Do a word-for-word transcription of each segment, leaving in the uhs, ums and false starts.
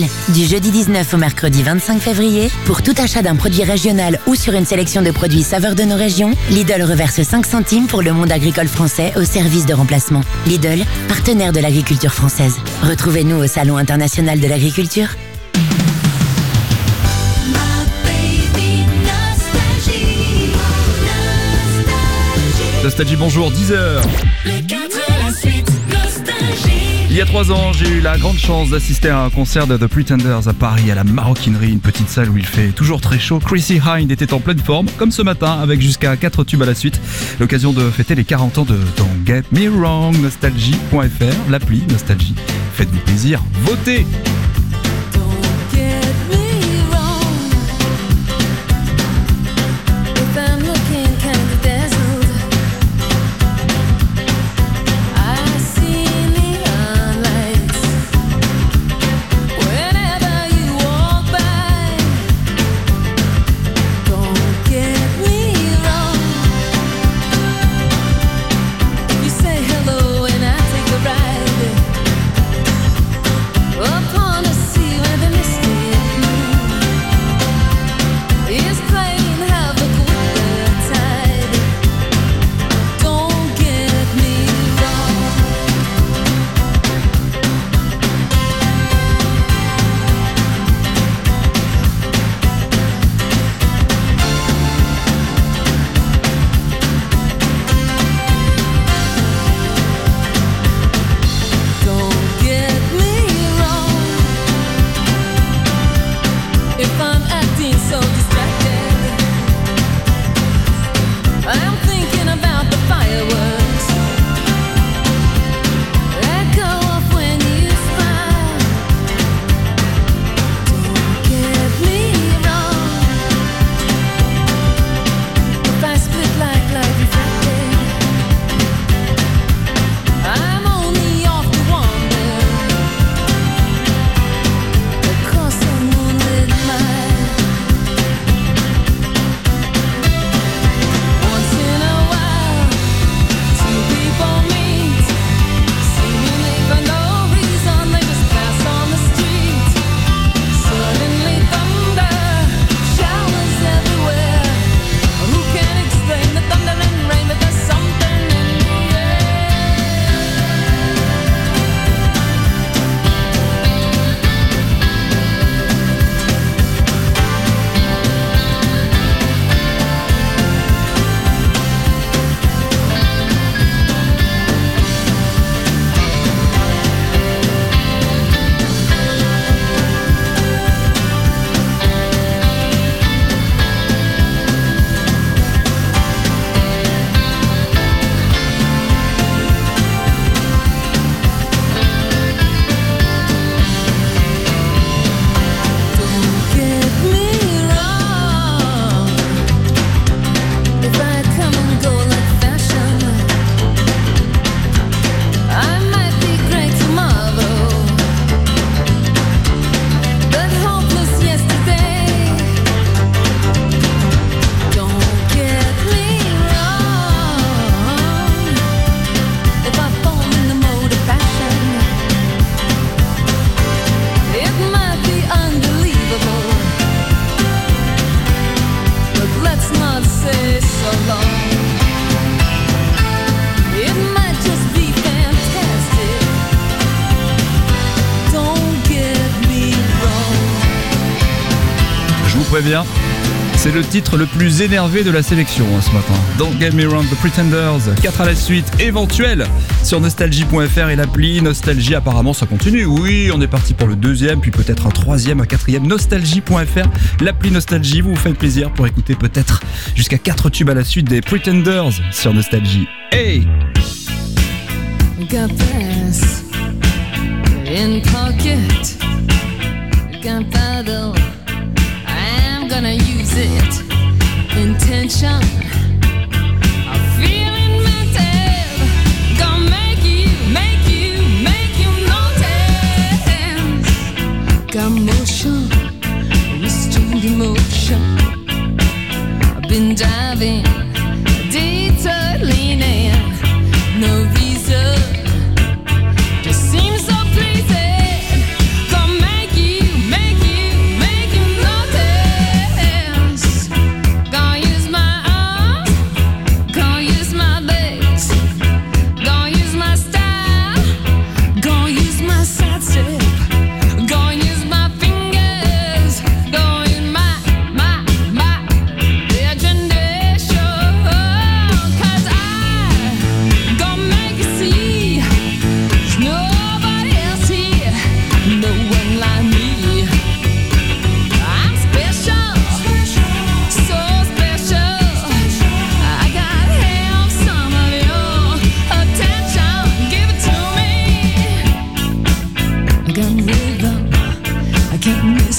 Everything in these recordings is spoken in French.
Du jeudi dix-neuf au mercredi vingt-cinq février, pour tout achat d'un produit régional ou sur une sélection de produits saveurs de nos régions, Lidl reverse cinq centimes pour le monde agricole français au service de remplacement. Lidl, partenaire de l'agriculture française. Retrouvez-nous au Salon international de l'agriculture. Nostalgie, bonjour, dix heures. Il y a trois ans, j'ai eu la grande chance d'assister à un concert de The Pretenders à Paris, à la Maroquinerie, une petite salle où il fait toujours très chaud. Chrissy Hynde était en pleine forme, comme ce matin, avec jusqu'à quatre tubes à la suite. L'occasion de fêter les quarante ans de Don't Get Me Wrong, nostalgie point f r, l'appli Nostalgie. Faites-vous plaisir, votez! Bien. C'est le titre le plus énervé de la sélection hein, ce matin. Don't Get Me Wrong, The Pretenders, quatre à la suite, éventuelle sur nostalgie point f r et l'appli Nostalgie. Apparemment ça continue, oui, on est parti pour le deuxième, puis peut-être un troisième, un quatrième. nostalgie point f r, l'appli Nostalgie, vous vous faites plaisir pour écouter peut-être jusqu'à quatre tubes à la suite des Pretenders sur Nostalgie. Hey! Got pass in pocket, got paddle. I'm gonna use it. Intention of feeling mental. Gonna make you, make you, make you notice. Got motion, restrained emotion. I've been diving, detour leaning. No reason, just seems so pleasing. Gonna make you,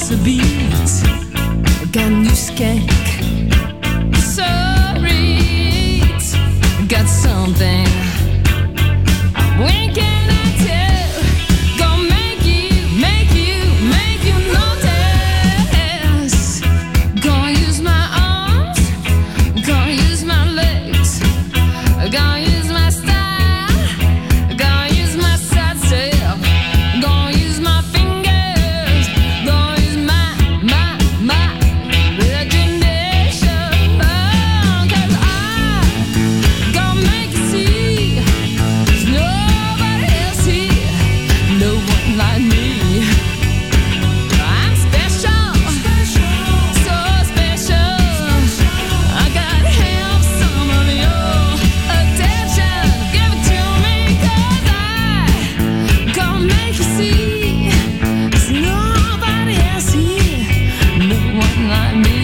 the beat. Got new skank. Sorry, got something. When can I tell? Gonna make you, make you, make you notice. Gonna use my arms, gonna use my legs, gonna use my style, gonna use my side step, gonna use my fingers, gonna use my, my, my imagination. Oh, 'cause I gonna make you see there's nobody else here, no one like me. I'm special, so special. I gotta have some of your attention. Give it to me, 'cause I gonna make you see there's nobody else here, no one like me.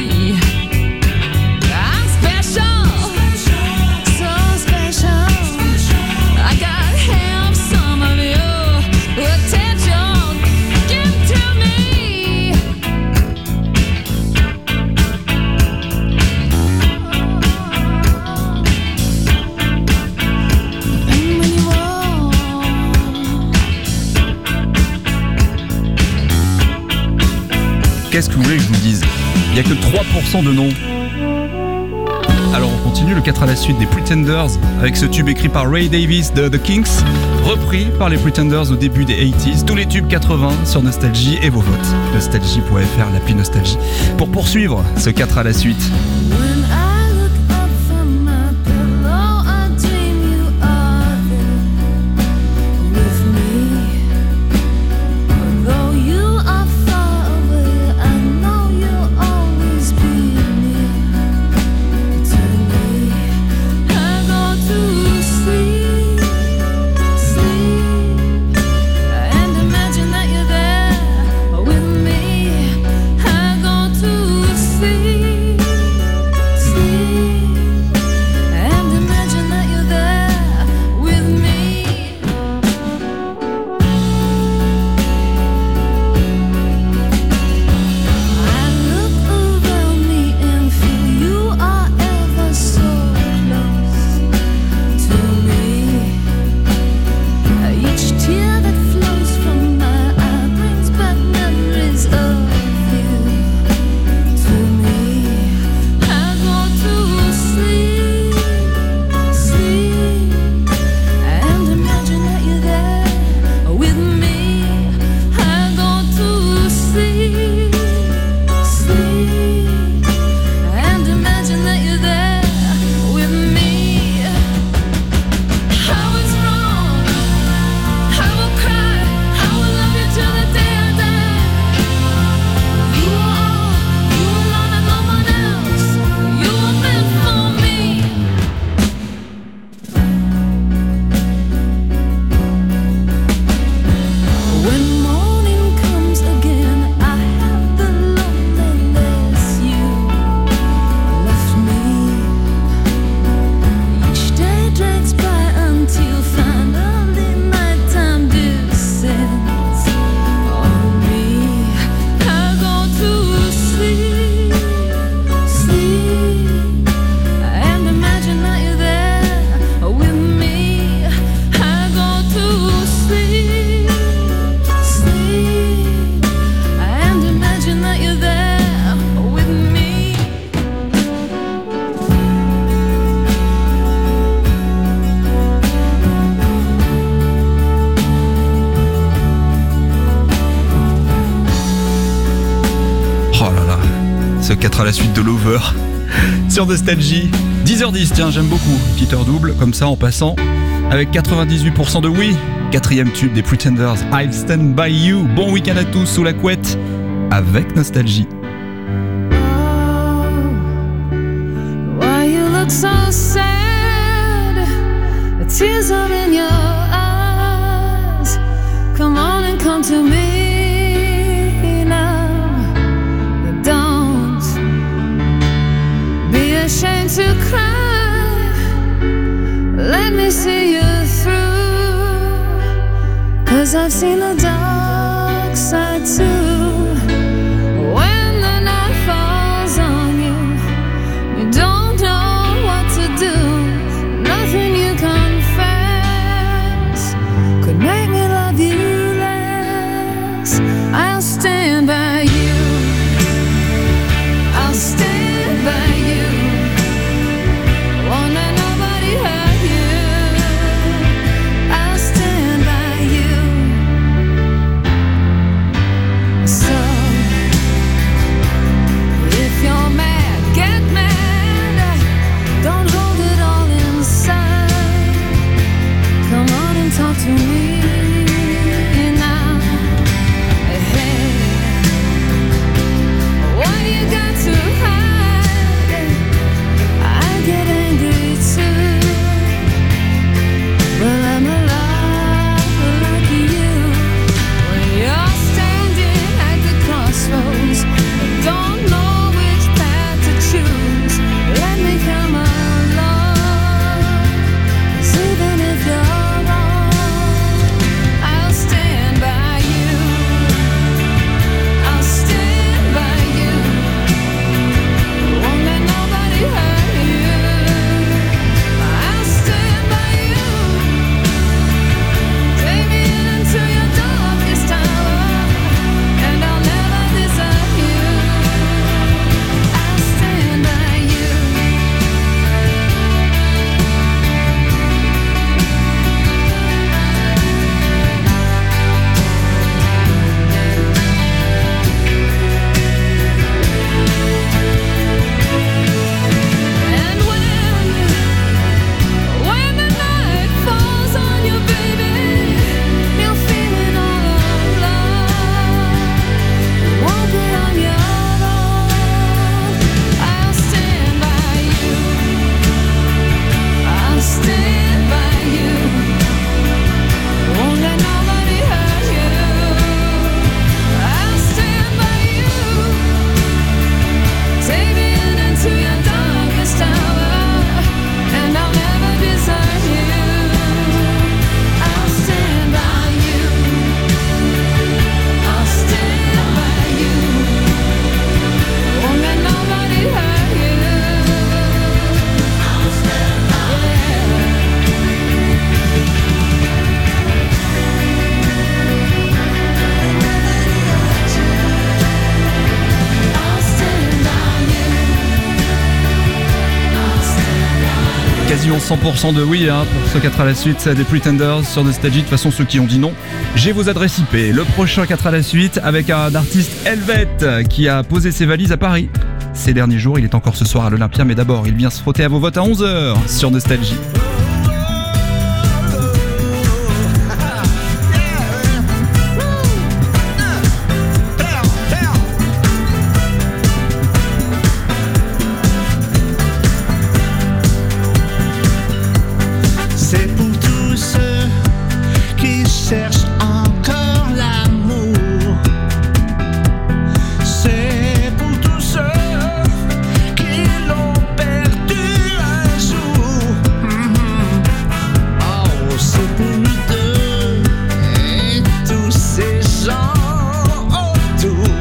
I'm special, so special. I gotta have some of your attention. Give it to me. And when you walk, Qu'est-ce que vous voulez que je vous dise? Il n'y a que trois pour cent de non. Alors on continue, le quatre à la suite des Pretenders, avec ce tube écrit par Ray Davies de The Kinks, repris par les Pretenders au début des quatre-vingt-dix, tous les tubes quatre-vingts sur Nostalgie et vos votes. Nostalgie point F R, l'appli Nostalgie. Pour poursuivre ce quatre à la suite. when I look up from my pillow, I dream you are there with me. Although you are far away, I know you'll always be near to me. I go to sleep, sleep, and imagine that you're there with me. I go to sleep, sleep, and imagine that you're there with me. I look around me and feel you are ever so close to me. Each tear that flows from my eye brings back memories of you to me. I go to sleep, sleep, and imagine that you're there with me. I go to sleep, sleep, and imagine that you're there with me. I was wrong, I will cry, I will love you till the day I die. You are all, you alone and no one else. You were meant for me. When morning comes again, I have the loneliness you left me. Each day drags by until finally nighttime descends on me. I go to sleep, sleep, and imagine that you're there with me. I go to sleep, sleep, and imagine that you're there with me. Oh là là, ce quatre à la suite de l'Over sur Nostalgie. dix heures dix, tiens, j'aime beaucoup. Petite heure double, comme ça en passant, avec quatre-vingt-dix-huit pour cent de oui. Quatrième tube des Pretenders, I'll Stand By You. Bon week-end à tous sous la couette, avec Nostalgie. Why you look so sad? The tears are in your eyes. Come on and come to me now. Don't be ashamed to cry. Let me see you through. 'Cause I've seen the dark side too. quasiment cent pour cent de oui hein, pour ce quatre à la suite, c'est des Pretenders sur Nostalgie. De toute façon, ceux qui ont dit non, j'ai vos adresses I P. Le prochain quatre à la suite avec un artiste helvète qui a posé ses valises à Paris ces derniers jours. Il est encore ce soir à l'Olympia, mais d'abord, il vient se frotter à vos votes à onze heures sur Nostalgie. C'est pour tous ceux qui cherchent encore l'amour. C'est pour tous ceux qui l'ont perdu un jour. Mm-hmm. Oh, c'est pour nous deux et tous ces gens autour.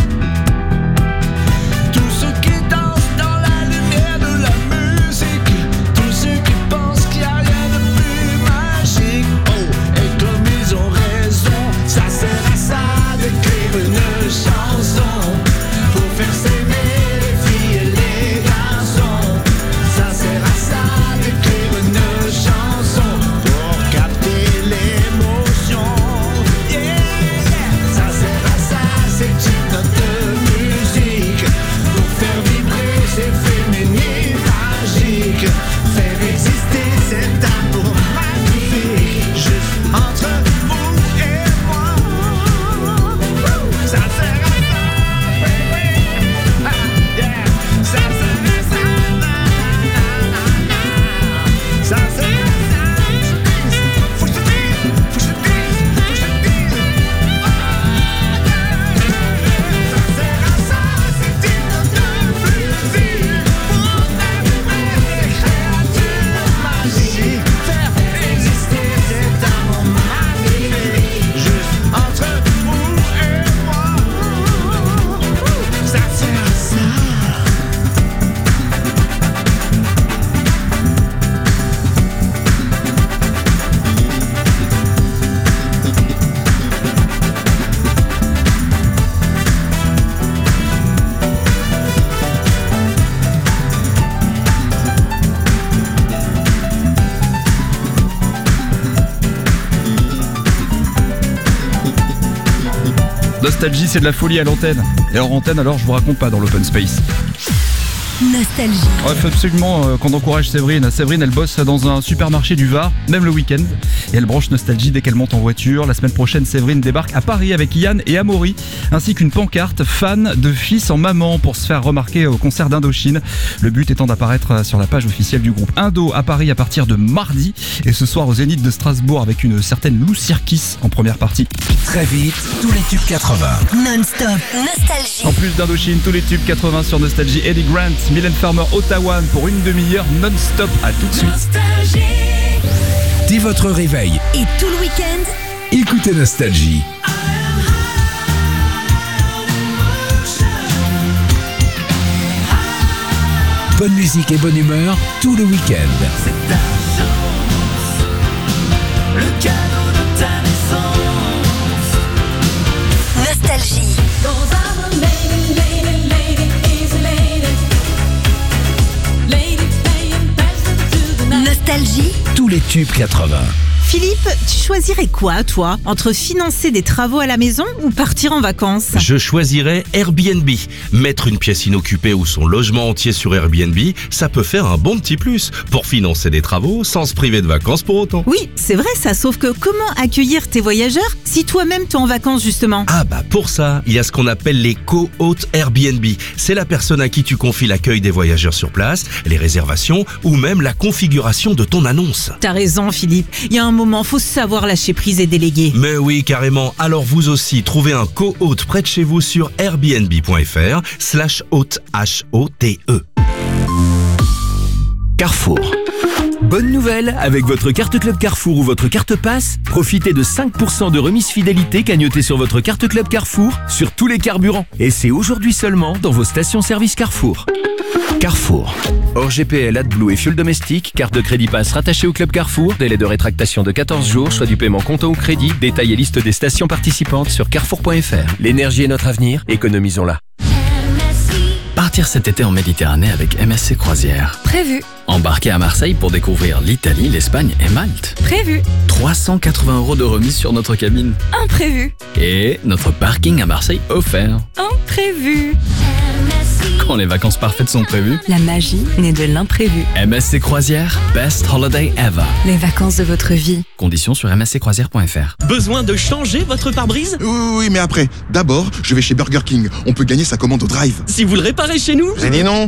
Tous ceux qui dansent dans la lumière de la musique. Tous ceux qui pensent qu'il n'y a rien de plus magique. Oh, et comme ils ont raison, ça sert à ça d'écrire une chanson pour faire s'aimer les filles et les garçons. Ça sert à ça d'écrire une chanson pour capter l'émotion. Yeah, yeah. Ça sert à ça, c'est une note de musique pour faire vibrer ces féminines magiques. Faire exister cet amour magnifique juste entre vous et moi. Ça sert à ça, baby. Ah, yeah. Ça sert à ça, na, na, na, na. Ça sert à ça. Faut que je te dise, faut que je te dise, faut que je te dise. Ah, yeah. Ça sert à ça, c'est une note de musique pour faire vibrer les créatures magiques. Faire exister cet amour magnifique juste entre vous et moi. Ça sert à ça. Nostalgie, c'est de la folie à l'antenne. Et hors antenne, alors, je vous raconte pas dans l'open space. Nostalgie. Ouais, faut absolument euh, qu'on encourage Séverine. Séverine, elle bosse dans un supermarché du Var, même le week-end. Et elle branche Nostalgie dès qu'elle monte en voiture. La semaine prochaine, Séverine débarque à Paris avec Yann et Amaury, ainsi qu'une pancarte fan de fils en maman pour se faire remarquer au concert d'Indochine. Le but étant d'apparaître sur la page officielle du groupe Indo à Paris à partir de mardi. Et ce soir au Zénith de Strasbourg avec une certaine Lou Sirkis en première partie. Très vite, tous les tubes quatre-vingts. Non-stop. Nostalgie. En plus d'Indochine, tous les tubes quatre-vingts sur Nostalgie. Eddie Grant, Mylène Farmer, Ottawa pour une demi-heure non-stop. À tout de suite. Nostalgie. Dès votre réveil, Et tout le week-end, écoutez Nostalgie. Bonne musique et bonne humeur tout le week-end. C'est ta chance, le cadeau de ta naissance. Nostalgie. Cause I'm a lady, lady, lady, easy lady. Lady paying attention to the night. Nostalgie. Tous les tubes quatre-vingts. Philippe, tu choisirais quoi, toi, entre financer des travaux à la maison ou partir en vacances? Je choisirais Airbnb. Mettre une pièce inoccupée ou son logement entier sur Airbnb, ça peut faire un bon petit plus pour financer des travaux sans se priver de vacances pour autant. Oui, c'est vrai ça, sauf que comment accueillir tes voyageurs si toi-même t'es en vacances justement? Ah bah pour ça, il y a ce qu'on appelle les co-hôtes Airbnb. C'est la personne à qui tu confies l'accueil des voyageurs sur place, les réservations ou même la configuration de ton annonce. T'as raison Philippe, il y a un moment, faut savoir lâcher prise et déléguer. Mais oui, carrément. Alors vous aussi, trouvez un co-hôte près de chez vous sur airbnb.fr slash hôte H O T E. Carrefour. Bonne nouvelle, avec votre carte Club Carrefour ou votre carte Pass, profitez de cinq pour cent de remise fidélité cagnotée sur votre carte Club Carrefour sur tous les carburants. Et c'est aujourd'hui seulement dans vos stations-service Carrefour. Carrefour. Hors G P L, AdBlue et fuel domestique, carte de crédit Pass rattachée au Club Carrefour, délai de rétractation de quatorze jours, soit du paiement comptant ou crédit, détail et liste des stations participantes sur carrefour point f r. L'énergie est notre avenir, économisons-la. M S I. Partir cet été en Méditerranée avec M S C Croisière. Prévu. Embarquer à Marseille pour découvrir l'Italie, l'Espagne et Malte. Prévu. trois cent quatre-vingts euros de remise sur notre cabine. Imprévu. Et notre parking à Marseille offert. Imprévu. Quand les vacances parfaites sont prévues, La magie naît de l'imprévu. M S C Croisière, best holiday ever. Les vacances de votre vie. Conditions sur m s c croisière point f r. Besoin de changer votre pare-brise? Oui, oui, oui, mais après. D'abord, je vais chez Burger King. On peut gagner sa commande au drive. Si vous le réparez chez nous? J'ai dit non.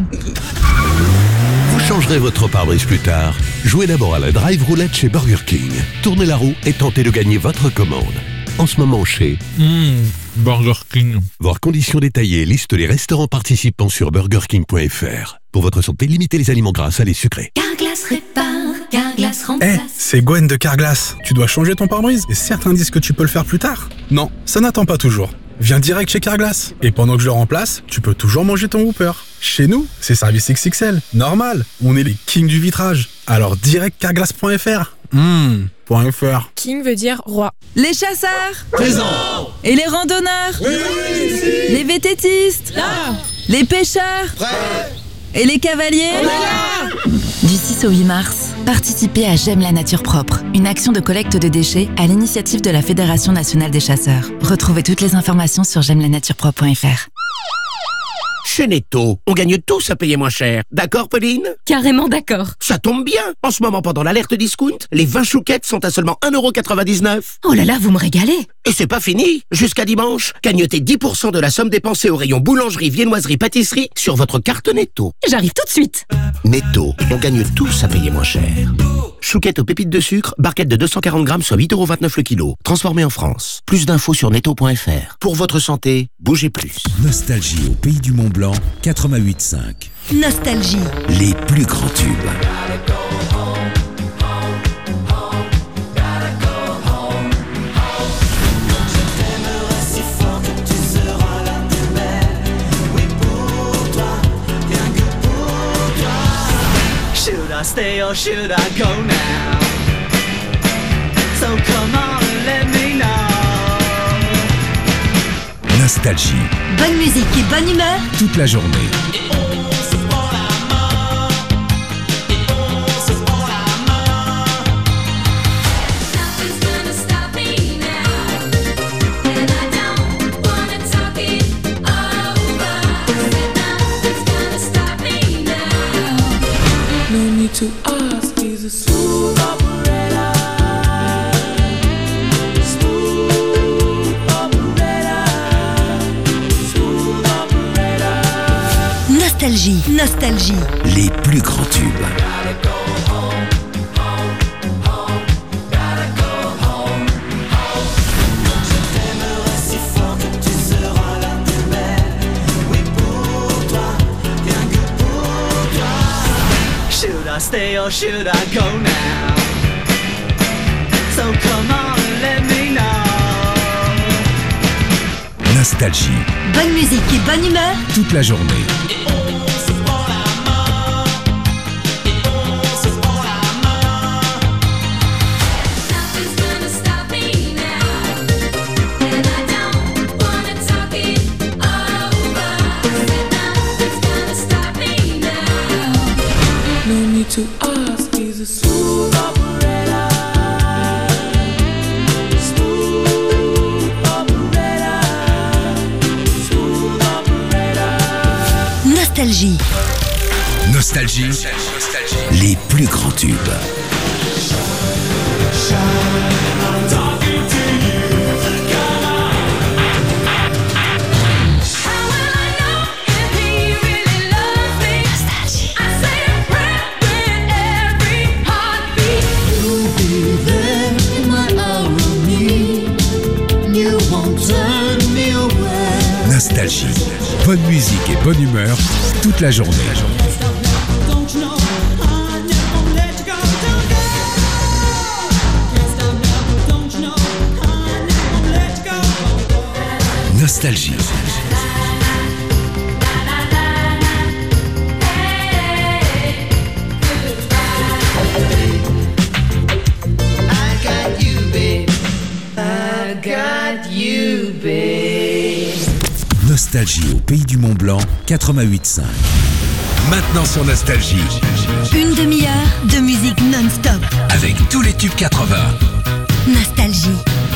Vous changerez votre pare-brise plus tard. Jouez d'abord à la drive roulette chez Burger King. Tournez la roue et tentez de gagner votre commande. En ce moment chez Mmh, Burger King. Voir conditions détaillées, liste les restaurants participants sur burger king point f r. Pour votre santé, limitez les aliments gras, salés, sucrés. Carglass répare, Carglass Eh, remplace. c'est Gwen de Carglass. Tu dois changer ton pare-brise et certains disent que tu peux le faire plus tard. Non, ça n'attend pas toujours. Viens direct chez Carglass. Et pendant que je le remplace, tu peux toujours manger ton Whopper. Chez nous, c'est service X X L. Normal, on est les kings du vitrage. Alors direct carglass point f r. Mmh, .fr. King veut dire roi. Les chasseurs Présent. Et les randonneurs Oui. Les vététistes Là. Les pêcheurs Prêt. Et les cavaliers On est là. Du six au huit mars, participez à J'aime la nature propre, une action de collecte de déchets à l'initiative de la Fédération nationale des chasseurs. Retrouvez toutes les informations sur j'aime la nature propre point f r. Chez Netto, on gagne tous à payer moins cher. D'accord, Pauline? Carrément d'accord. Ça tombe bien. En ce moment, pendant l'alerte discount, les vingt chouquettes sont à seulement un euro quatre-vingt-dix-neuf. Oh là là, vous me régalez. Et c'est pas fini. Jusqu'à dimanche, gagnotez dix pour cent de la somme dépensée au rayon boulangerie, viennoiserie, pâtisserie sur votre carte Netto. J'arrive tout de suite. Netto, on gagne tous à payer moins cher. Chouquette aux pépites de sucre, barquette de deux cent quarante grammes, soit huit euros vingt-neuf le kilo. Transformé en France. Plus d'infos sur netto point f r. Pour votre santé, bougez plus. Nostalgie au pays du Mont Blanc, quatre-vingt-huit cinq. Nostalgie. Les plus grands tubes. Should I stay or should I go now? So come on and let me know. Nostalgie, Bonne musique et bonne humeur. toute la journée. Nothing's gonna stop me now, and I don't wanna talk it over. Nothing's gonna stop me now. No need to ask, he's a smooth operator. Smooth operator. Smooth operator. Nostalgie. Nostalgie. Les plus grands tubes. Should I stay or should I go now? So come on and let me know. Nostalgie, Bonne musique et bonne humeur. toute la journée. Nothing's gonna stop me now, and I don't wanna talk it over. Nothing's gonna stop me now. No need to ask, he's a smooth operator. Smooth operator. Smooth operator. Nostalgie. Nostalgie, les plus grands tubes. Nostalgie, bonne musique et bonne humeur toute la journée. Nostalgie. I got you, babe. I got you, babe. Nostalgie au pays du Mont Blanc, quatre-vingt-huit cinq. Maintenant sur Nostalgie, Une demi-heure de musique non-stop. avec tous les tubes quatre-vingts. Nostalgie.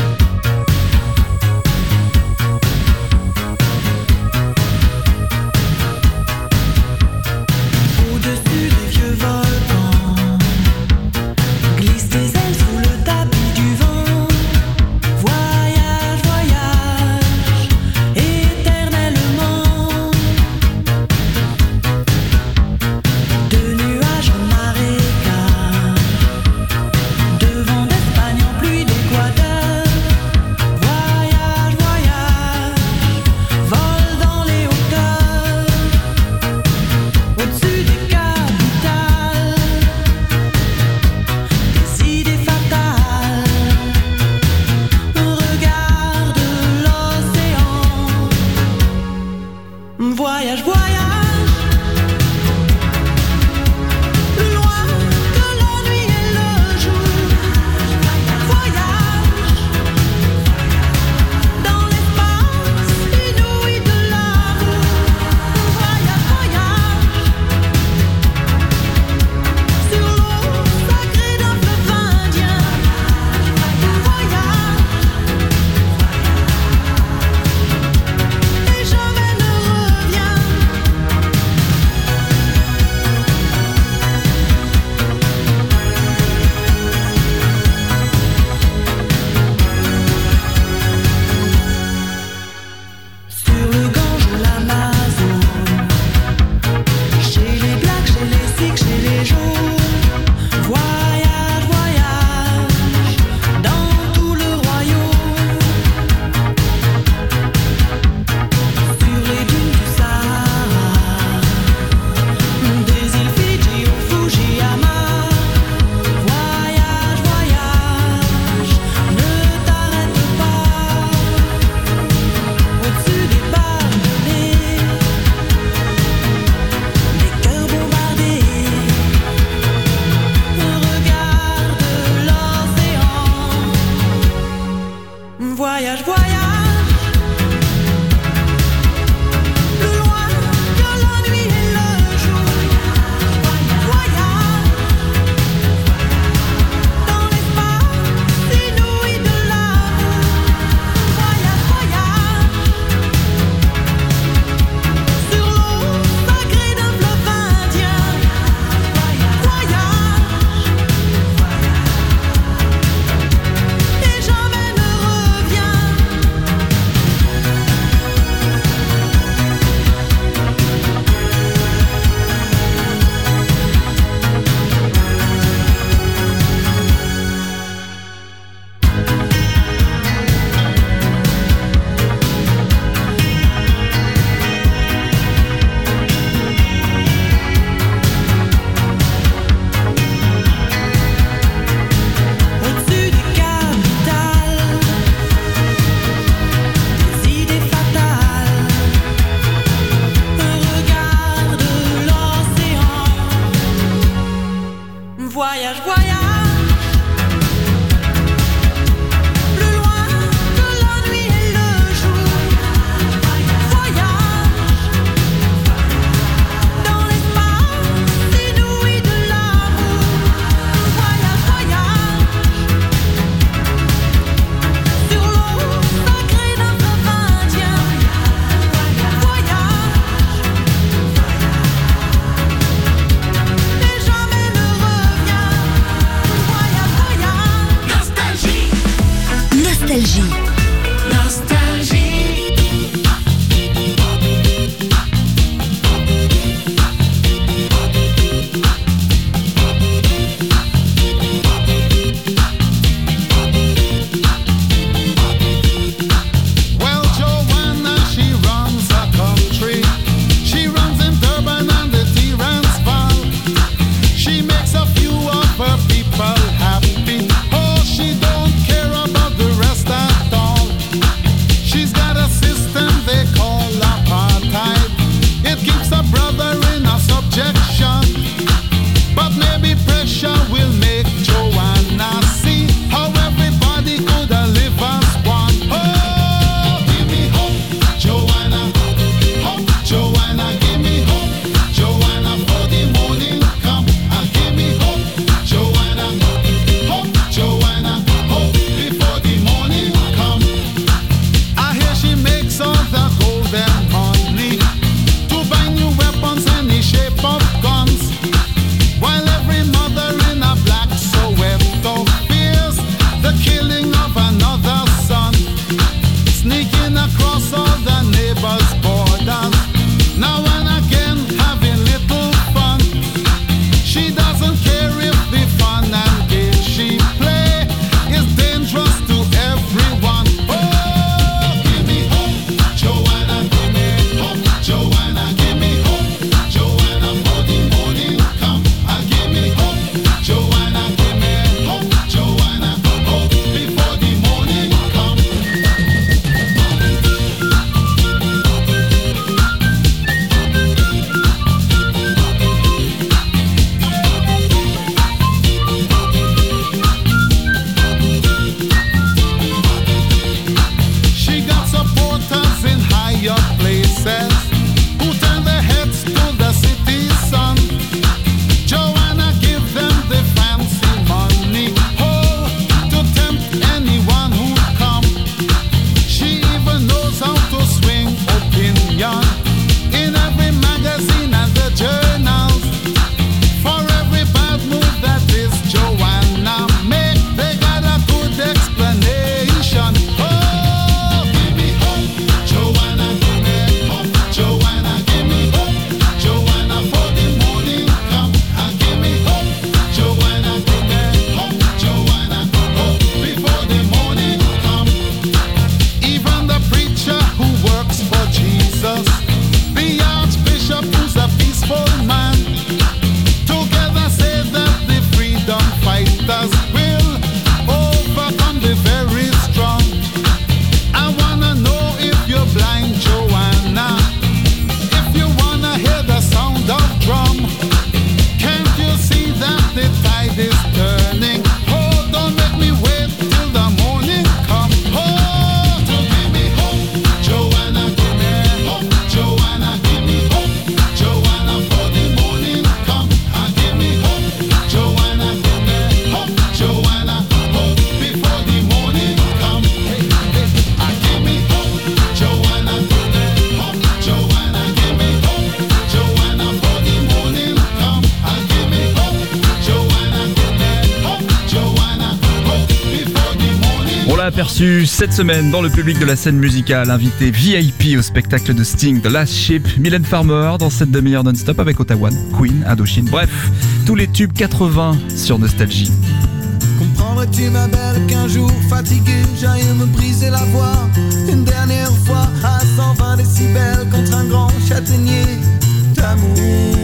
Au-dessus des vieux volcans, glisse des ailes sous le tapis du vent. Voyage, voyage, éternellement. De nuages en marécage, de vent d'Espagne en pluie d'Équateur. Voyage, voyage, vol dans les hauteurs. Au-dessus des capitales, des idées fatales. Regarde l'océan. Voyage, voyage, plus loin que la nuit et le jour. Voyage, dans l'espace inouï de l'amour. Voyage, voyage, sur l'eau sacrée d'un fleuve indien. Voyage, et jamais ne reviens. Sur le Gange ou l'Amazone, chez les Blacks, chez les Sikhs, chez les Jaunes. Voyage, voyage, dans tout le royaume. Sur les dunes du Sahara, des îles Fidji au Fujiyama. Voyage, voyage, ne t'arrête pas. Au-dessus des palmiers, des cœurs bombardés. Regarde l'océan. Voyage, voyage, plus loin que la nuit et le jour. Voyage, dans l'espace inouï de l'amour. Voyage, voyage, sur l'eau sacrée d'un fleuve indien. Voyage, et jamais ne reviens. Au-dessus des capitales, des idées fatales. Regarde l'océan. Voyage, voyage, plus loin que la nuit et le jour. Voyage, dans l'espace inouï de l'amour. Voyage, voyage, sur l'eau sacrée d'un fleuve indien. Voyage, et jamais ne reviens. Voyage, voyage, nostalgie, Nostalgie. nostalgie. Well, Joanna, she runs a country. She runs in Durban and the Transvaal. She makes a few of her people happy. Oh, she don't care about the rest at all. She's got a system they call apartheid. It keeps a brother in a subjection. But maybe pressure will make Joanna see how everybody could live as one. Oh, give me hope, Joanna. l'a aperçu cette semaine dans le public de la scène musicale, invité V I P au spectacle de Sting, The Last Ship, Mylène Farmer dans cette demi-heure non-stop avec Ottawa, Queen, Indochine, bref, tous les tubes quatre-vingts sur Nostalgie. Comprendrais-tu ma belle qu'un jour fatigué j'aille me briser la voix une dernière fois à cent vingt décibels contre un grand châtaignier d'amour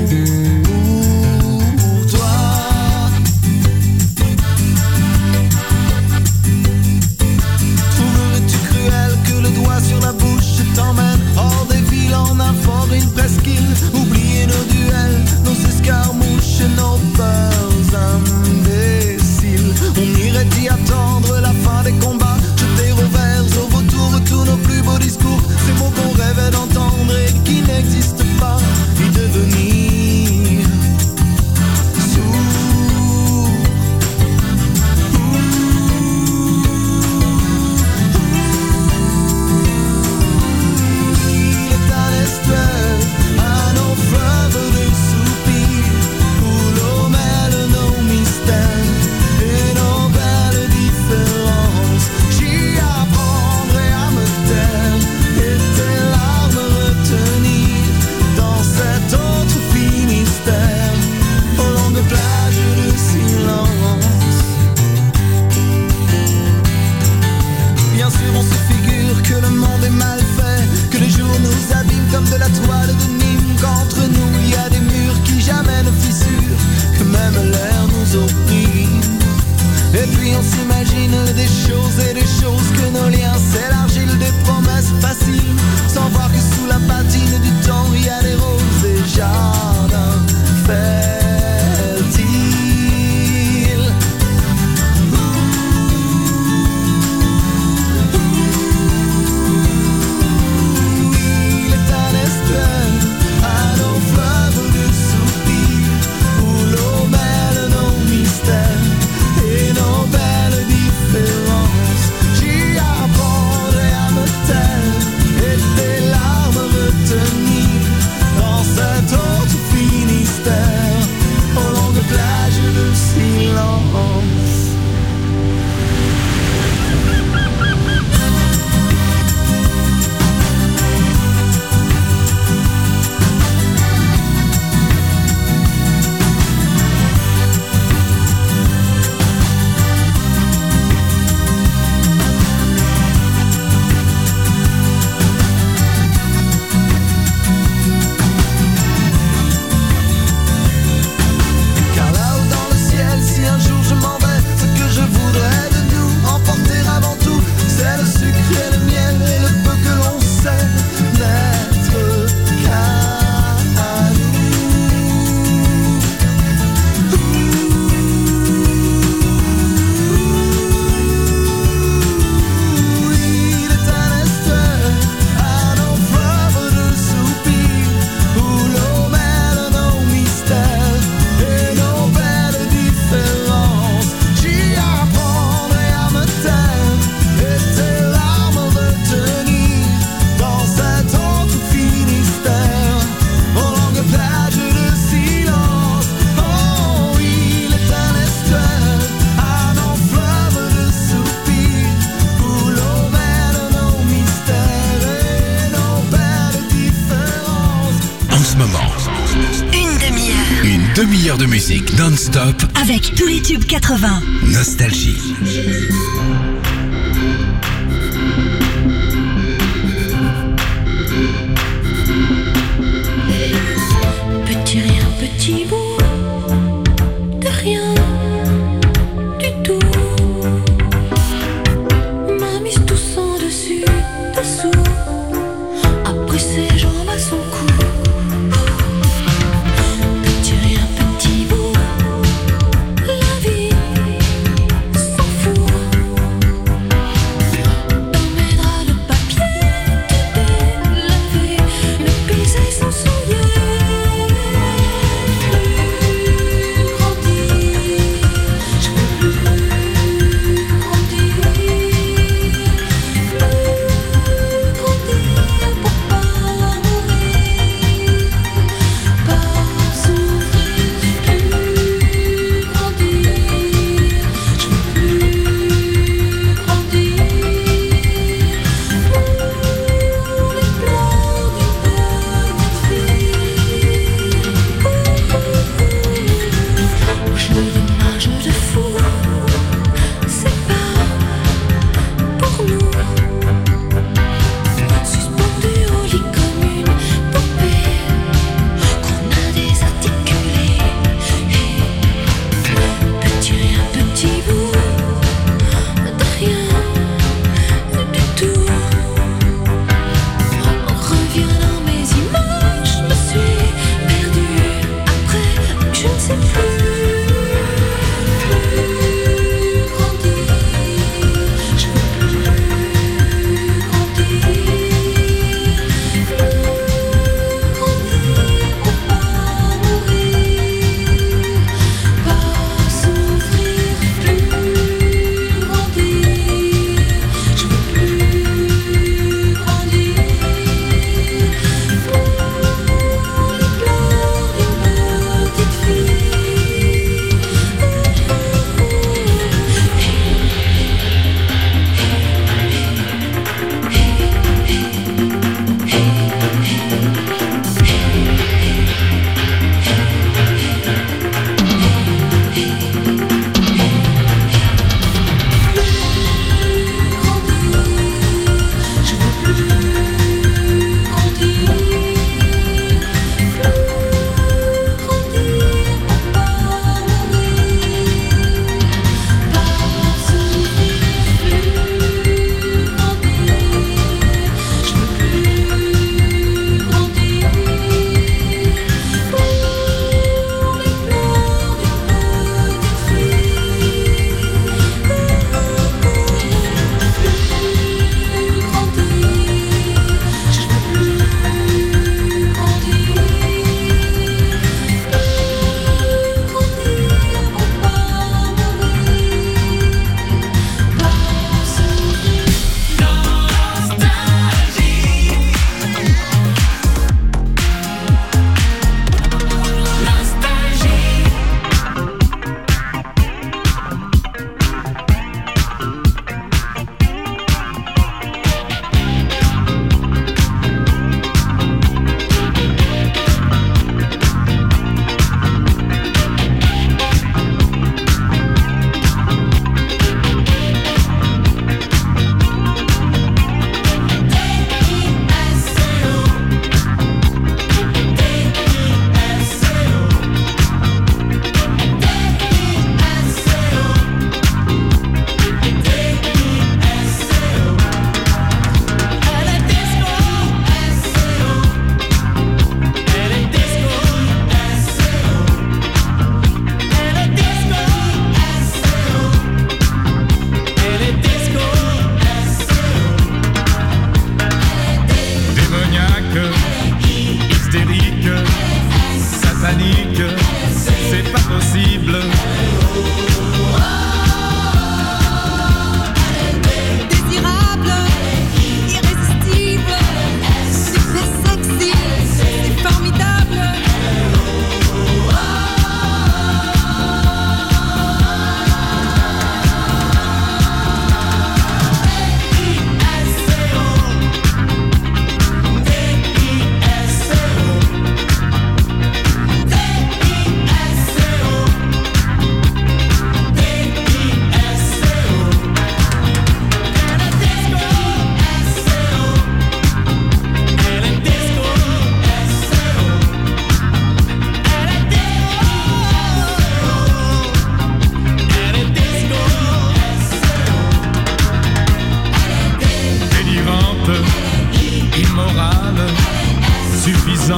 pour toi. Trouverais-tu cruel que le doigt sur la bouche t'emmène hors des villes en un fort, une presqu'île? Oublier nos duels, nos escarmouches, nos peurs imbéciles. On irait y attendre la fin des combats, jeter revers au vautour tous nos plus beaux discours, ces mots qu'on rêvait d'entendre et qui n'existent pas, y devenir sourd. Il est un estuaire à nos fleuves de soupirs où l'eau mêle nos mystères et nos belles différences. J'y apprendrai à me taire et tes larmes retenir dans cet autre Finistère, aux longues plages de silence. Bien sûr on se figure que le monde est mal fait, que les jours nous abîment comme de la toile de Nîmes, qu'entre nous il y a des murs qui jamais ne fissurent, que même l'air nous opprime. Et puis on s'imagine des choses et des choses, que nos liens s'élargissent, des promesses faciles, sans voir que sous la patine du temps il y a des roses et jardins fertiles. Il est un estuaire à nos fleuves de soupirs où l'eau mêle nos mystères et nos belles différences. J'y apprendrai à me taire et tes larmes retenir dans cet autre Finistère, aux longues plages de silence. Car là-haut dans le ciel, si un jour je m'en vais, ce que je voudrais de nous emporter avant tout, c'est le sucre et le miel et le peu que l'on sait n'être qu'à nous. Il est un estuaire à nos fleuves de soupirs où l'eau mêle nos mystères et nos belles différences. J'y apprendrai à me taire et tes larmes retenir dans cet autre Finistère, aux longues plages de silence. Oh, il est un estuaire à nos fleuves de soupirs où l'eau mêle nos mystères et nos belles différences. En ce moment, Une demi-heure une demi-heure de musique non-stop, avec tous les tubes quatre-vingts. Nostalgie. Petit rien, petit bout de rien du tout. M'a mise tout sans dessus, dessous. Après ses jambes à son cou. Petit rien, petit bout, la vie s'en fout.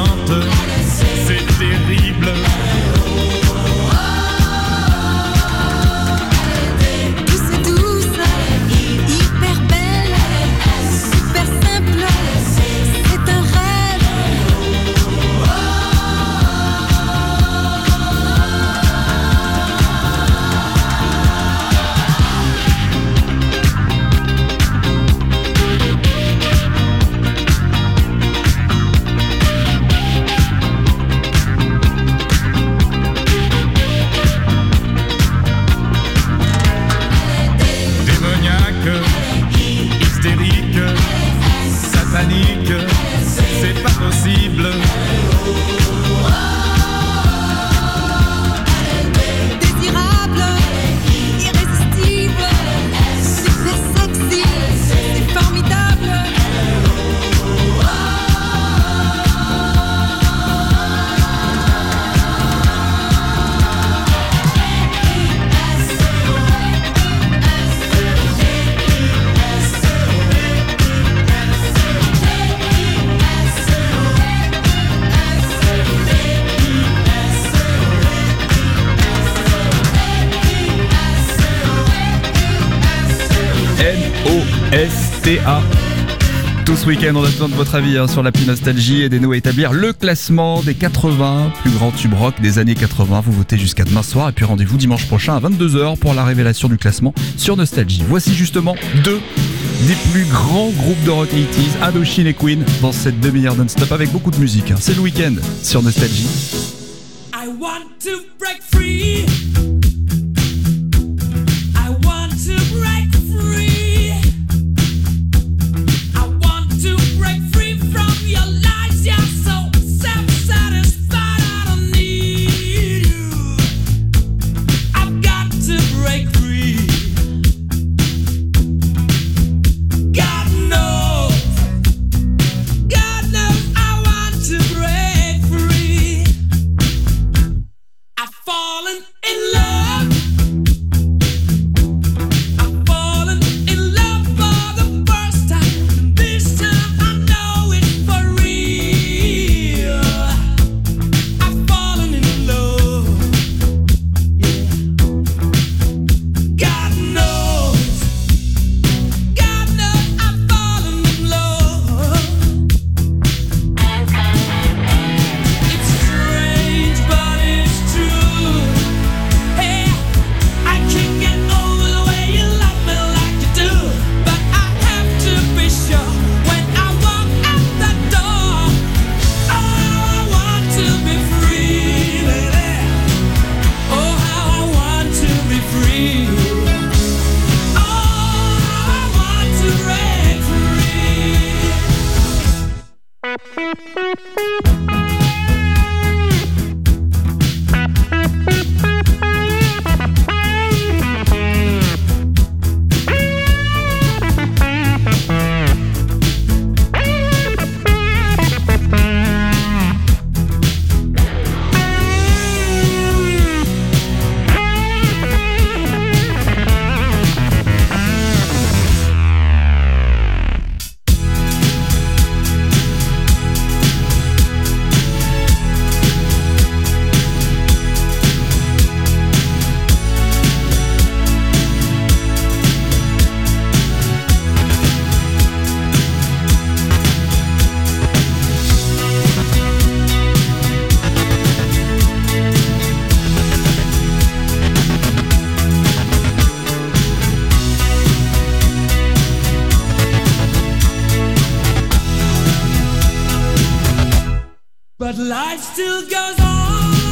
chante, c'est terrible. Douce, douce, hyper belle, super simple, c'est un rêve. Démoniaque, hystérique, satanique, c'est pas possible. Désirable, irrésistible, super sexy, c'est formidable. N O S T A. Tout ce week-end, on a besoin de votre avis hein, sur l'appli Nostalgie. Aidez-nous à établir le classement des quatre-vingts plus grands tubes rock des années quatre-vingts. Vous votez jusqu'à demain soir et puis rendez-vous dimanche prochain à vingt-deux heures pour la révélation du classement sur Nostalgie. Voici justement deux des plus grands groupes de rock quatre-vingt-dix, Indochine et Queen, dans cette demi-heure non-stop avec beaucoup de musique. C'est le week-end sur Nostalgie. I want to break free. I want to break free. I want to break free from your lies. You're so self-satisfied. I don't need you. I've got to break free. God knows, God knows I want to break free. I've fallen in love. I've fallen in love for the first time. This time I know it's for real. I've fallen in love. God knows, God knows I've fallen in love. It's strange, but it's true. Hey, I can't get over the way you love me like you do. But I have to be sure when I walk out the door. Oh, I want to be free, baby. Oh, how I want to be free. Oh, I want to break free. But life still goes on.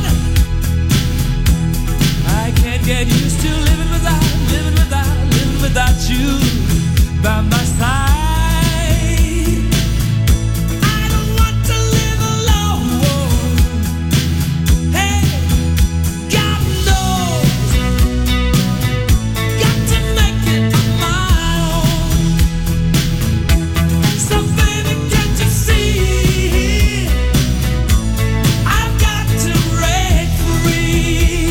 I can't get used to living without, living without, living without you by my side. I don't want to live alone. Hey, God knows, got to make it on my own. So baby, can't you see? I've got to break free.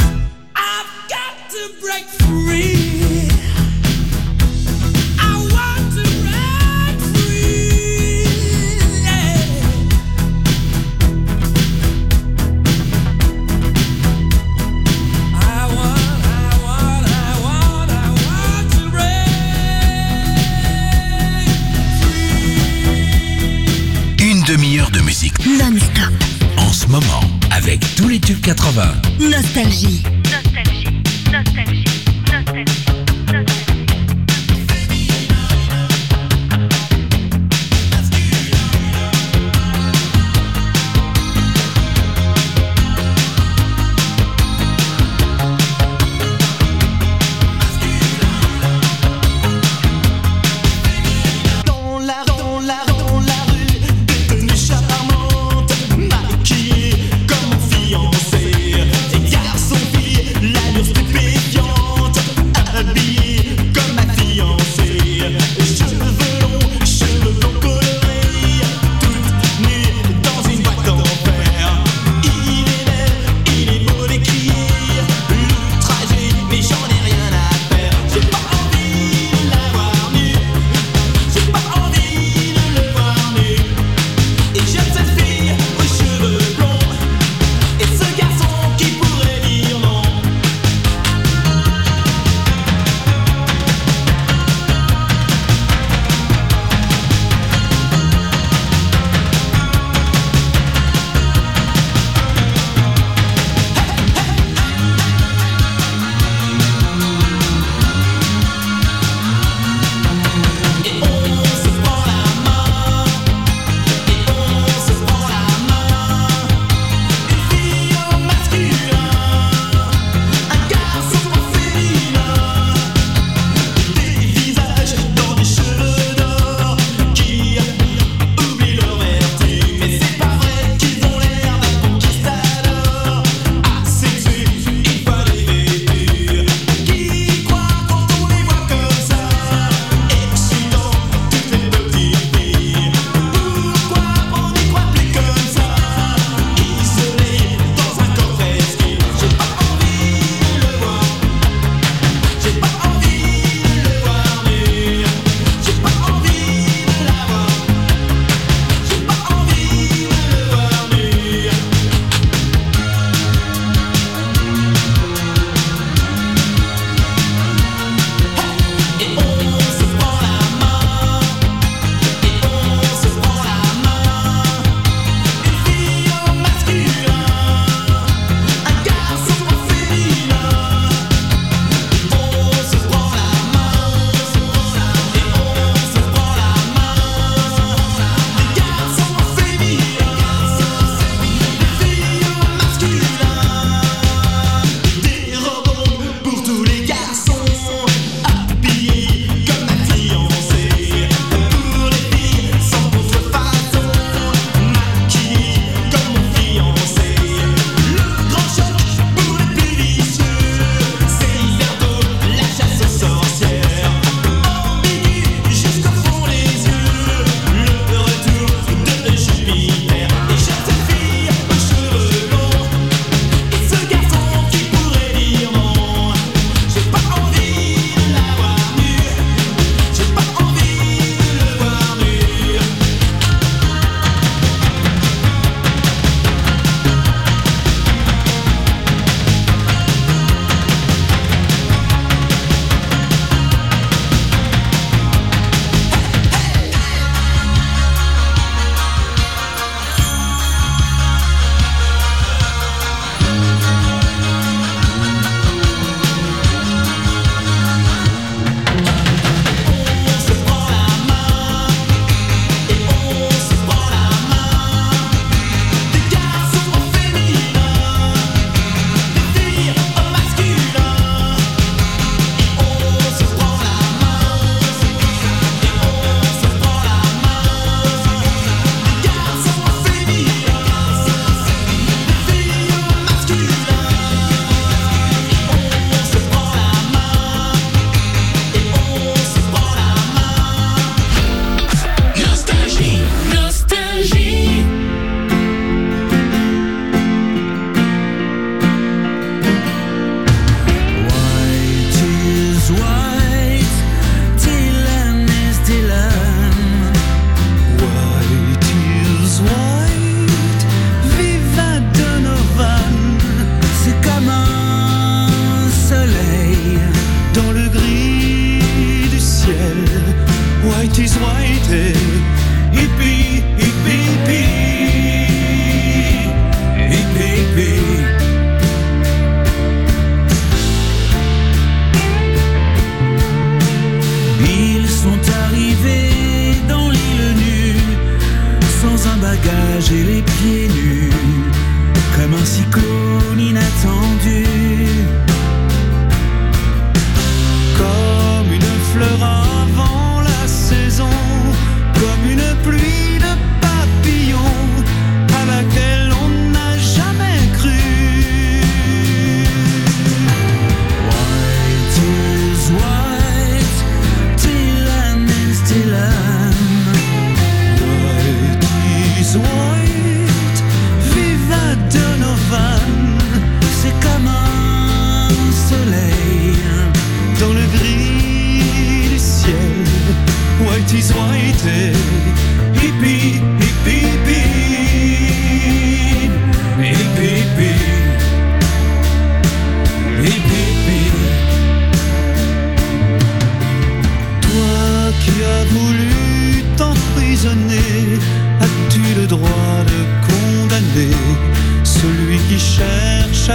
I've got to break free. I want musique. Non-stop. En ce moment, avec tous les tubes quatre-vingts. Nostalgie. Nostalgie, nostalgie, nostalgie, nostalgie. Dans la, dans la, dans la rue, détenue charmante, maquillée comme fiancée. Des garçons, filles, l'allure stupéfiante.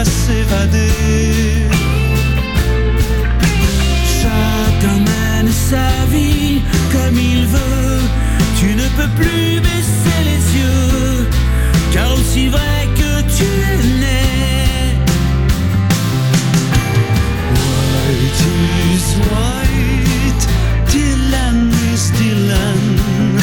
va s'évader. Chacun mène sa vie comme il veut. Tu ne peux plus baisser les yeux, car aussi vrai que tu es né. White is white, Dylan is Dylan.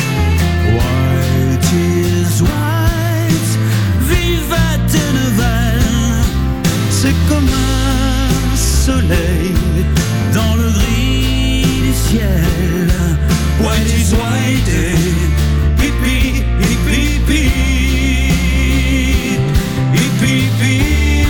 White is white, viva Deneval. C'est comme un soleil dans le gris du ciel. White is white, hippie, hippie, hippie, hippie, hippie.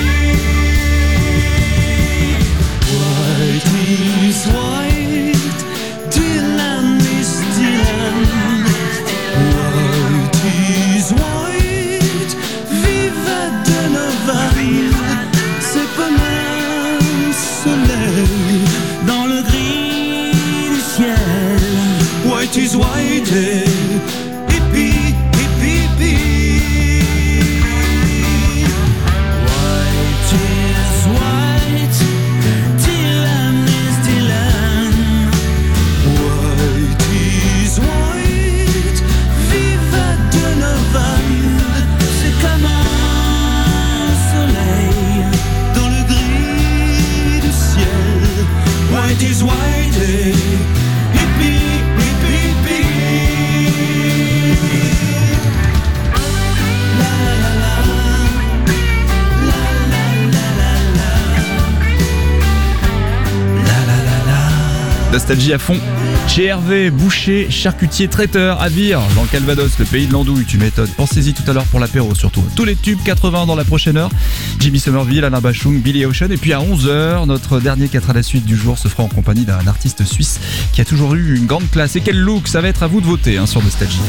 White is white, Dylan is Dylan. White is white, viva Deneval. C'est comme un soleil dans le gris du ciel. White is white, hippie, hippie, hippie. White is white, Dylan is Dylan. White is white, viva Deneval. C'est comme un soleil dans le gris du ciel. White is white, hippie. Nostalgie à fond. Chez Hervé, boucher, charcutier, traiteur à Vire, dans le Calvados, le pays de l'andouille, tu m'étonnes. Pensez-y tout à l'heure pour l'apéro surtout. Tous les tubes quatre-vingts dans la prochaine heure. Jimmy Somerville, Alain Bachung, Billy Ocean. Et puis à onze heures, notre dernier quatre à la suite du jour se fera en compagnie d'un artiste suisse qui a toujours eu une grande classe. Et quel look, ça va être à vous de voter hein, sur Nostalgie.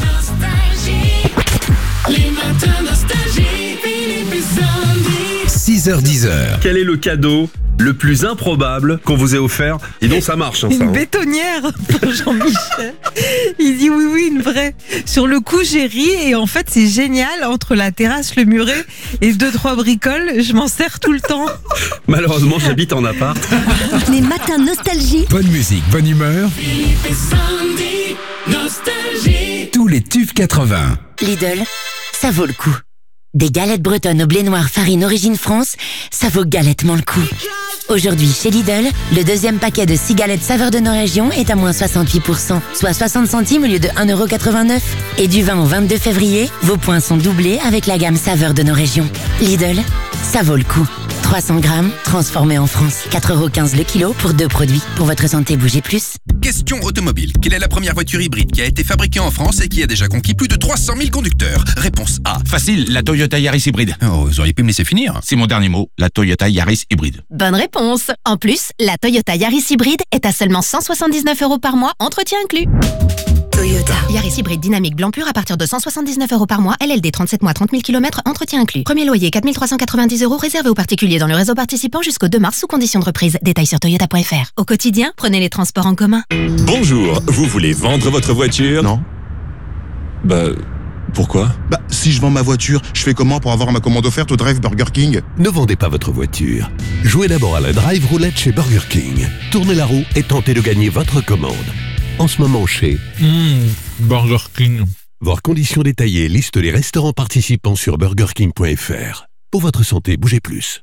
Les matins Nostalgie, Philippe et Sandy. six heures dix. Quel est le cadeau le plus improbable qu'on vous ait offert? Et donc ça marche, hein, ça. Une hein. bétonnière pour Jean-Michel. Il dit oui, oui, une vraie. Sur le coup, j'ai ri et en fait, c'est génial. Entre la terrasse, le muret et deux, trois bricoles, je m'en sers tout le temps. Malheureusement, j'habite en appart. Les matins Nostalgie. Bonne musique, bonne humeur. Philippe et Sandy, Nostalgie. Tous les tubes quatre-vingts. Lidl, ça vaut le coup. Des galettes bretonnes au blé noir farine origine France, ça vaut galettement le coup. Aujourd'hui, chez Lidl, le deuxième paquet de six galettes saveurs de nos régions est à moins soixante-huit pour cent, soit soixante centimes au lieu de un euro quatre-vingt-neuf. Et du vingt au vingt-deux février, vos points sont doublés avec la gamme saveurs de nos régions. Lidl, ça vaut le coup. trois cents grammes, transformés en France. quatre euros quinze le kilo pour deux produits. Pour votre santé, bougez plus. Question automobile. Quelle est la première voiture hybride qui a été fabriquée en France et qui a déjà conquis plus de trois cent mille conducteurs? Réponse A. Facile, la Toyota Yaris hybride. Oh, vous auriez pu me laisser finir. C'est mon dernier mot, la Toyota Yaris hybride. Bonne réponse. En plus, la Toyota Yaris hybride est à seulement cent soixante-dix-neuf euros par mois, entretien inclus. Toyota. Yaris hybride dynamique blanc pur à partir de cent soixante-dix-neuf euros par mois, L L D trente-sept mois, trente mille kilomètres, entretien inclus. Premier loyer quatre mille trois cent quatre-vingt-dix euros réservé aux particuliers dans le réseau participant jusqu'au deux mars sous conditions de reprise. Détails sur toyota point f r. Au quotidien, prenez les transports en commun. Bonjour, vous voulez vendre votre voiture? Non. Bah, pourquoi? Bah, si je vends ma voiture, je fais comment pour avoir ma commande offerte au Drive Burger King? Ne vendez pas votre voiture. Jouez d'abord à la Drive Roulette chez Burger King. Tournez la roue et tentez de gagner votre commande. En ce moment chez Mmh, Burger King. Voir conditions détaillées, liste les restaurants participants sur burger king point f r. Pour votre santé, bougez plus.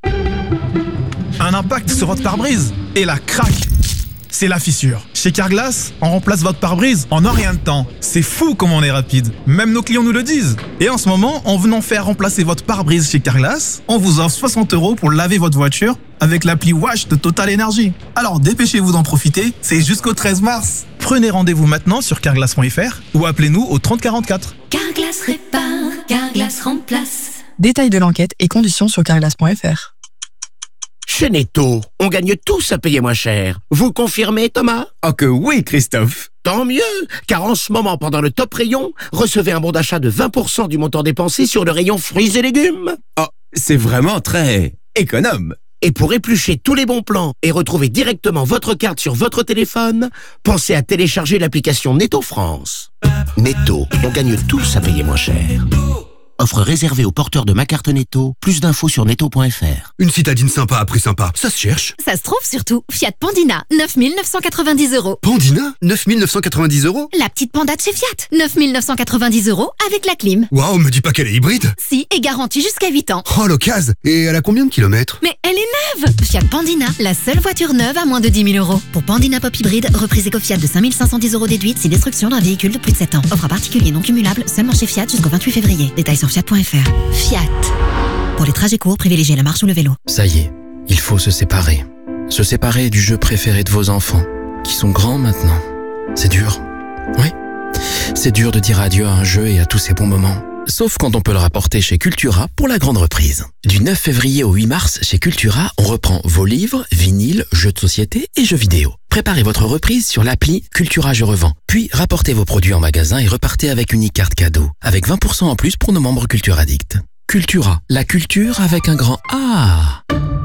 Un impact sur votre pare-brise et la craque. C'est la fissure. Chez Carglass, on remplace votre pare-brise en un rien de temps. C'est fou comme on est rapide. Même nos clients nous le disent. Et en ce moment, en venant faire remplacer votre pare-brise chez Carglass, on vous offre soixante euros pour laver votre voiture avec l'appli Wash de Total Energy. Alors dépêchez-vous d'en profiter, c'est jusqu'au treize mars. Prenez rendez-vous maintenant sur carglass point f r ou appelez-nous au trente quarante-quatre. Carglass répare, Carglass remplace. Détails de l'enquête et conditions sur carglass point f r. Chez Netto, on gagne tous à payer moins cher. Vous confirmez, Thomas? Oh que oui, Christophe. Tant mieux, car en ce moment, pendant le top rayon, recevez un bon d'achat de vingt pour cent du montant dépensé sur le rayon fruits et légumes. Oh, c'est vraiment très économe. Et pour éplucher tous les bons plans et retrouver directement votre carte sur votre téléphone, pensez à télécharger l'application Netto France. Netto, on gagne tous à payer moins cher. Offre réservée aux porteurs de ma carte Netto. Plus d'infos sur netto point f r. Une citadine sympa à prix sympa, ça se cherche. Ça se trouve surtout. Fiat Pandina, neuf mille neuf cent quatre-vingt-dix euros. Pandina, neuf mille neuf cent quatre-vingt-dix euros. La petite Panda de chez Fiat, neuf mille neuf cent quatre-vingt-dix euros avec la clim. Waouh, me dis pas qu'elle est hybride. Si, et garantie jusqu'à huit ans. Oh, l'occasion. Et elle a combien de kilomètres? Mais elle est neuve. Fiat Pandina, la seule voiture neuve à moins de dix mille euros. Pour Pandina Pop Hybride, reprise éco-Fiat de cinq mille cinq cent dix euros déduite si destruction d'un véhicule de plus de sept ans. Offre à particulier non cumulable seulement chez Fiat jusqu'au vingt-huit février. Détails sur fiat point f r. Fiat. Pour les trajets courts, privilégiez la marche ou le vélo. Ça y est, il faut se séparer. Se séparer du jeu préféré de vos enfants, qui sont grands maintenant. C'est dur. Oui. C'est dur de dire adieu à un jeu et à tous ces bons moments. Sauf quand on peut le rapporter chez Cultura pour la grande reprise. Du neuf février au huit mars, chez Cultura, on reprend vos livres, vinyles, jeux de société et jeux vidéo. Préparez votre reprise sur l'appli Cultura Je Revends. Puis rapportez vos produits en magasin et repartez avec une e-carte cadeau. Avec vingt pour cent en plus pour nos membres Cultura Addict. Cultura, la culture avec un grand A.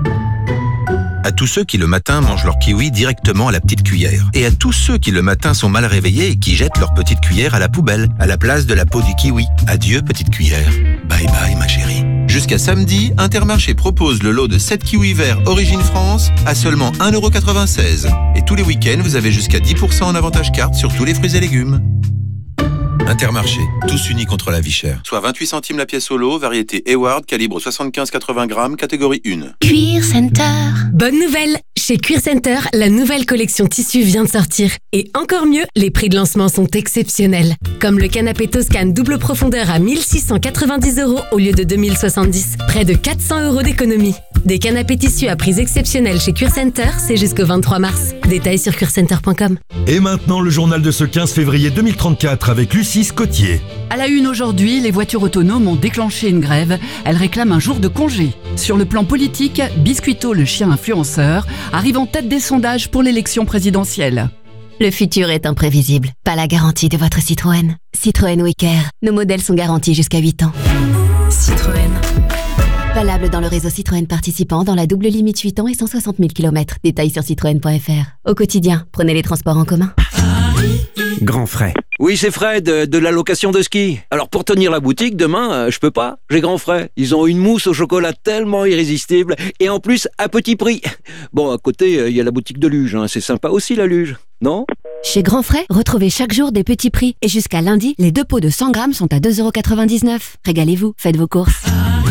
À tous ceux qui le matin mangent leur kiwi directement à la petite cuillère. Et à tous ceux qui le matin sont mal réveillés et qui jettent leur petite cuillère à la poubelle, à la place de la peau du kiwi. Adieu petite cuillère. Bye bye ma chérie. Jusqu'à samedi, Intermarché propose le lot de sept kiwis verts Origine France à seulement un euro quatre-vingt-seize. Et tous les week-ends, vous avez jusqu'à dix pour cent en avantage carte sur tous les fruits et légumes. Intermarché, tous unis contre la vie chère. Soit vingt-huit centimes la pièce au lot, variété Hayward, calibre soixante-quinze à quatre-vingts grammes, catégorie un. Cuir Center. Bonne nouvelle! Chez Cuir Center, la nouvelle collection tissu vient de sortir. Et encore mieux, les prix de lancement sont exceptionnels. Comme le canapé Toscane double profondeur à mille six cent quatre-vingt-dix euros au lieu de deux mille soixante-dix. Près de quatre cents euros d'économie. Des canapés tissus à prix exceptionnels chez Cuir Center, c'est jusqu'au vingt-trois mars. Détails sur cuircenter point com. Et maintenant, le journal de ce quinze février deux mille trente-quatre avec Lucie Scottier. À la une aujourd'hui, les voitures autonomes ont déclenché une grève. Elles réclament un jour de congé. Sur le plan politique, Biscuito, le chien influenceur, arrive en tête des sondages pour l'élection présidentielle. Le futur est imprévisible. Pas la garantie de votre Citroën. Citroën WeCare. Nos modèles sont garantis jusqu'à huit ans. Citroën. Valable dans le réseau Citroën participant dans la double limite huit ans et cent soixante mille kilomètres. Détails sur citroën point f r. Au quotidien, prenez les transports en commun. Grand frais. Oui, c'est Fred, de, de la location de ski. Alors pour tenir la boutique, demain, euh, je peux pas. J'ai Grand frais. Ils ont une mousse au chocolat tellement irrésistible et en plus à petit prix. Bon, à côté, il euh, y a la boutique de luge. Hein. C'est sympa aussi la luge, non? Chez Grand Frais, retrouvez chaque jour des petits prix. Et jusqu'à lundi, les deux pots de cent grammes sont à deux euros quatre-vingt-dix-neuf. Régalez-vous, faites vos courses.